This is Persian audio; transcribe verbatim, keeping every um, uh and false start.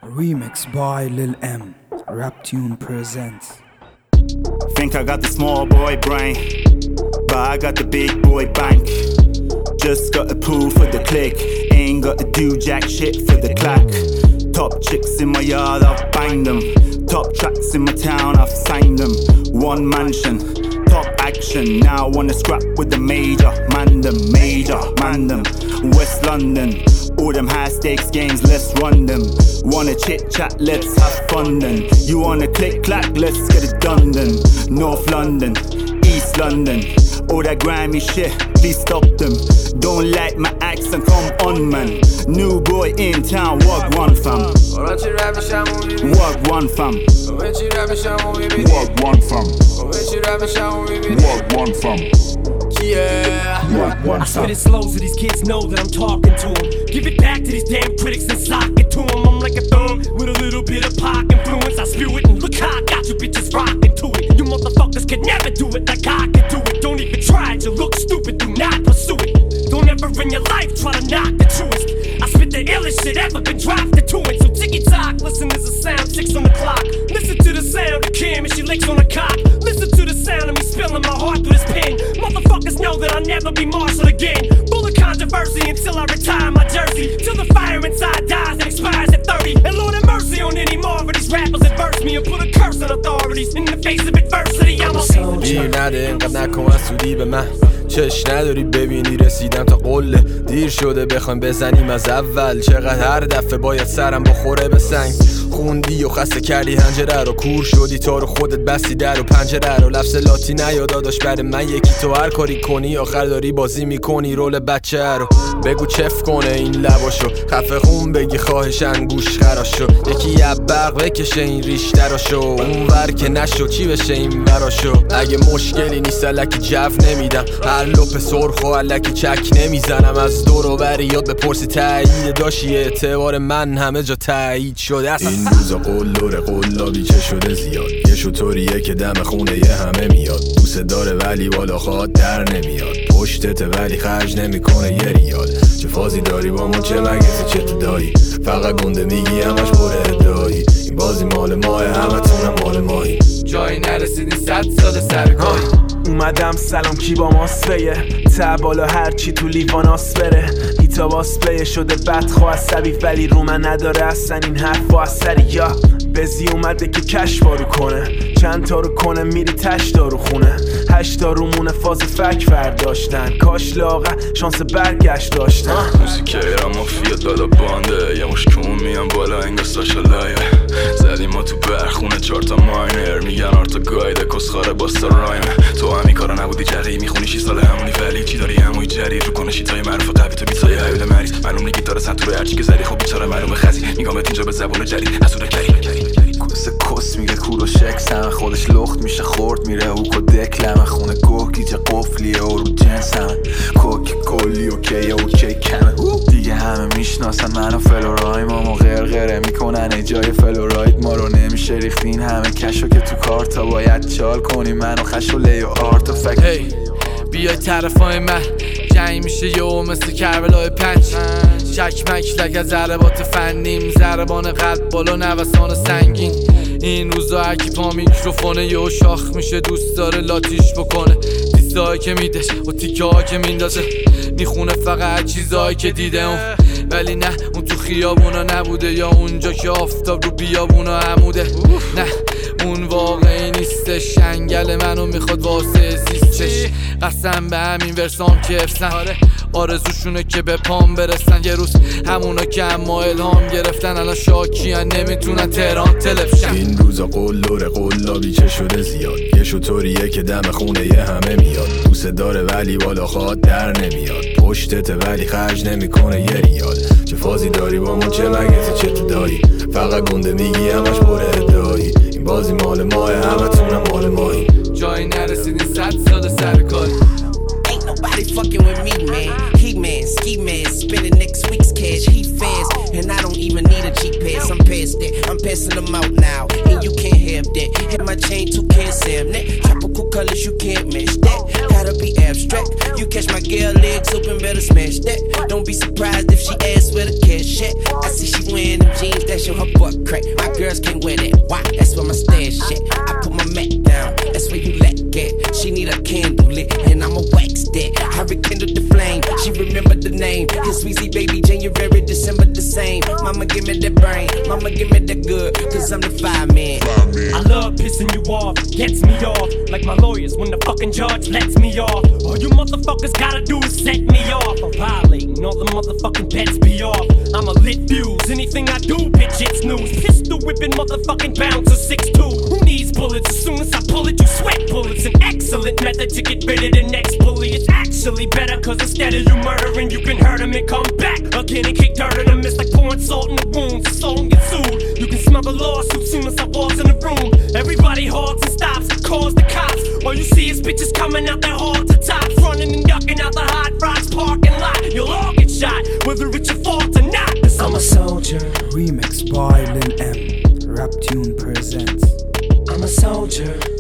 Remix by Lil M. Rap Tune presents. Think I got the small boy brain, but I got the big boy bank. Just got to pull for the click, ain't got to do jack shit for the clack. Top chicks in my yard, I've banged them. Top tracks in my town, I've signed them. One mansion, top action. Now I wanna scrap with the major, man them, major, man them. West London, all them high stakes games, let's run them. Wanna chit chat, let's have fun then. You wanna click clack, let's get it done then. North London, East London, all that grimy shit, please stop them. Don't like my accent, come on man. New boy in town, walk one fam. Walk one fam. Walk one fam. Walk one fam. Yeah, I spit it slow so these kids know that I'm talking to them. Give it back to these damn critics and sock it to them. I'm like a thumb with a little bit of pop influence. I spew it and look how I got you bitches rocking to it. You motherfuckers could never do it like I can do it. Don't even try it, you look stupid, do not pursue it. Don't ever in your life try to knock the truest. I spit the illest shit ever been dropped into it. So ticky tock, listen, there's a sound, six on the clock. Listen to the sound of Kim and she licks on the cock. Listen to the sound of me spilling my heart through this pen. Motherfuckers know that I'll never be Marshall again. Full of controversy until I retire my jersey. Till the fire inside dies and expires at thirty. And Lord have mercy on any more of these rappers adverse me and put a curse on authorities in the face of adversity. I'm a دیر نده اینقدر نکن مسئولی به من. چش نداری ببینی رسیدم تا قله. دیر شده بخوایم بزنیم از اول. چقدر هر دفعه باید سرم بخوره به سنگ. خوندی و خسته کردی هنجره رو، کور شدی تا رو خودت بستی در و پنجره رو. لفظ لاتی نیا داداش برای من یکی، تو هر کاری کنی آخر داری بازی میکنی رول بچه رو. بگو چف کنه این لباشو، خفه خون بگی خواهشن گوش خراشو. یکی یبق بکشه این ریش دراشو، اون ور که نشو چی بشه این براشو. اگه مشکلی نیست الکی جو نمیدم، هر لپ سرخ و الکی چک نمیزنم. از دور و بر یاد بپرسی تایید داشی، اعتبار من همه جا تایید شده است. این روزا قلدر قلابی چه شده زیاد، یه شطوریه که دم خونه یه همه میاد. دوست داره ولی بالا خواد در نمیاد، پشتته ولی خرج نمیکنه یه ریال. چه فازی داری با ما، چه مگسی چه تو دایی، فقط گنده میگی همش پر ادعایی. این بازی مال ماه، همه تونم مال ماهی. جایی نرسیدی صد سال سرکاری. اومدم سلام کی با ماسپیه، تا بالا هرچی تو لیواناس بره. هیتا باسپلیه شده بدخواه عصبی ولی رو من نداره اصلا این حرف و اثری. یا بزی اومده که کش بارو کنه، چند تا رو کنه میری تش دارو خونه. هشتا رو مونه فاز فک فرداشتن، کاش لاغه شانس برگشت داشتن. موسیقی ایران مافیات بالا بانده، یه مش کون میان بالا انگار ساشا لایه. زدیم ما تو برخونه چارتا ماینر، میگن آرتا گایده کسخاره باستا رایمه. تو همی کارا نبودی جقی میخونی شی سال همونی ولی چی داری همونی جری رو کنه شیتای معروف قوی تو بیتای حیول مریض. معلوم نیگی داره سنتور هرچی که زدی خب بیچاره معلومه خزی. میگامت اینجا به زبون جدید حسود کری کس کس میگه کور و شکس همه خودش لخت میشه خورد میره اوک و دکلمه. خونه کوک گیجه قفلیه و رو جنس همه کوک کلی اوکی اوکی کمه. دیگه همه میشناسن من و فلورای ما ما غرغره میکنن ای جای فلوراید ما رو. نمیشه ریختین همه کشو که تو کارتا باید چال کنی منو خش و لی و آرت و فکر. هی بیای طرفای من جنگ میشه یو مثل کربلای پنج. چکمک لک از ضربات فنیم، ضربان قلب بالا نوسان سنگین. این روزا هرکی پا میکروفونه یه شاخ میشه دوست داره لاتیش بکنه. دیستایی که میده و تیکه ها که میندازه میخونه فقط چیزایی که دیده اون. ولی نه اون تو خیابونا نبوده، یا اونجا که آفتاب رو بیابونا عموده. نه اون واقعی نیستش، انگل منو میخواد واسه زیستش. قسم به همین ورسام که افسن، آرزوشونه که به پام برسن. یه روز همونا که اما الهام گرفتن الان شاکیان نمیتونن تهران تلفشن. این روزا قلدر قلابی چه شده زیاد، یه شطوریه که دم خونه یه همه میاد. دوست داره ولی بالا خواد در نمیاد، پشتته ولی خرج نمیکنه یه ریال. چه فازی داری با ما، چه مگسی چه تو دایی، فقط گنده میگی همش پر ادعایی. این بازی مال ماه، همه تونم مال ماهی. جایی نرسیدی صد سال سرکاری. Ain't nobody fucking with me, man. He man, ski man, spending next week's cash. He fast, and I don't even need a G pass. I'm past that, I'm passing them out now, and you can't have that. Hit my chain, two can't Sam that. Tropical colors, you can't match that. Gotta be abstract. You catch my get her legs open, better smash that. Don't be surprised if she asks where the cash at. I see she wearing them jeans that show her butt crack. My girls can't wear that. Why? That's where my stash at. I put my mat down. That's where you let get. She need a candle lit, and I'ma wax that. I rekindled the flame. She remembered the name. It's Weezy baby, January, December the same. Mama give me that brain. Mama give me that good. Cause I'm the fireman. I love pissing you off, gets me off. Like my lawyers when the fucking judge lets me off. All you motherfuckers gotta do is set me off. I'm violating all the motherfucking bets be off. I'm a lit fuse, anything I do, bitch, it's news. Pistol whipping motherfucking bouncer six two. Who needs bullets? As soon as I pull it, you sweat bullets. An excellent method to get rid of the next bully. It's actually better, cause instead of you murdering, you can hurt him and come back again and kick dirt in him. It's like pouring salt in the wounds, the soul get sued. You can smell the lawsuit soon as I walk in the room. Everybody halts and stops, calls the cops. All you see is bitches coming out their halls to tops, running and ducking out the Hot Rocks parking lot. You'll all get shot, whether it's your fault or not. Cause I'm a soldier. Remix by Lil M. Rap Tune presents. I'm a soldier.